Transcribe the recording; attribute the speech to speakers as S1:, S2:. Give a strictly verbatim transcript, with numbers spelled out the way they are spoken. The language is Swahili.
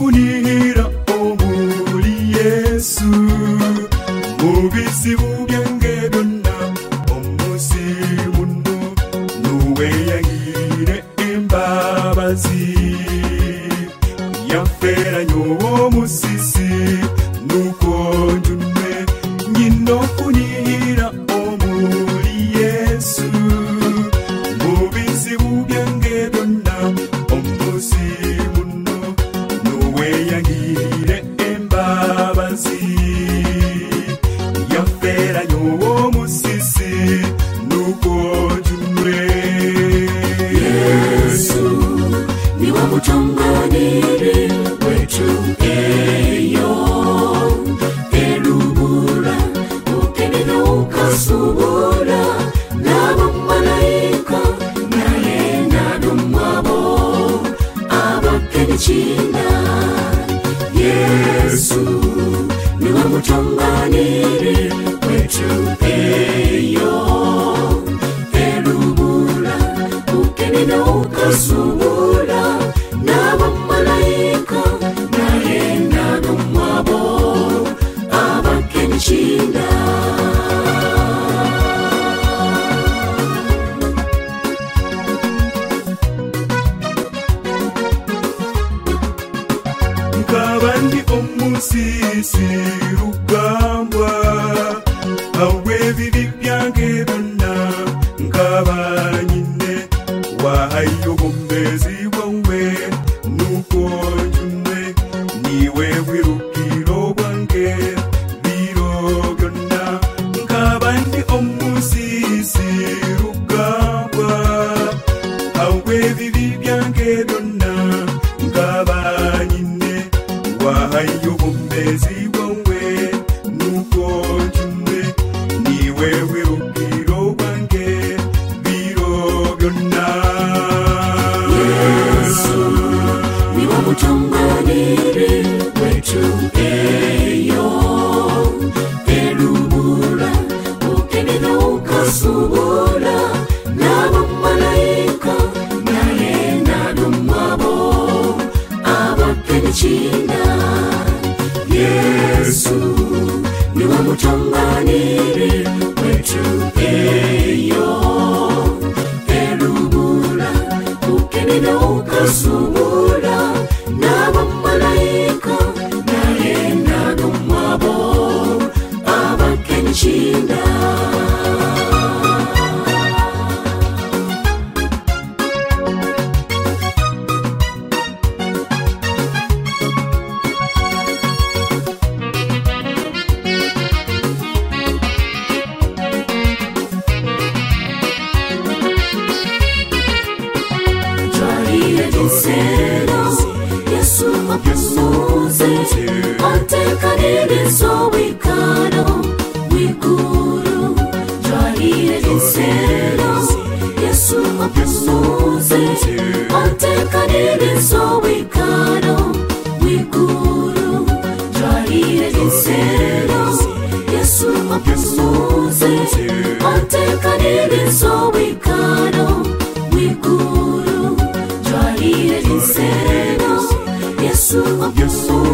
S1: kunihira omuli Yesu mubisi bubyange byonna omusi muno nuwe yangire embabazi yafera nyowo musisi nuko njunwe nyino kunihira omuli Yesu mubisi bubyange byonna omusi muno nuwe yangire embabazi yafera nyowo musisi nuko njunwe
S2: Yesu niwe mutonganiri wetu eyo erubura ukenera ukasubura n'abamalayika naye n'adumwabo abakenicina Yesu niwe mutonganiri wetu eyo erubura ukenera ukasubura n'abamalayika naye n'adumwabo abakenicina
S1: nkabandi omusisi rugambwa awe bibi byange byonna nkabanyine wahayobombezi bwawe nuko njunwe niwe bwirukiro bwange biro byonna nkabandi omusisi rugambwa awe bibi byange byonna nkabanyine wahayobombezi bwawe nuko njunwe niwe bwirukiro bwange biro byonna
S2: Yesu niwe mutonganiri wetu eyo erubura ukenera ukasubura n'abamalayika naye n'adumwabo abakenicina Yesu niwe mutonganiri wetu eyo erubura ukenera ukasubura n'abamalayika naye n'adumwabo abakenicina Yesu mapumuze atekanire sobikano wikuru jahire disero Yesu mapumuze atekanire sobikano wikuru jahire disero Yesu mapumuze atekanire sobikano wikuru jahire disero Yesu mapumuze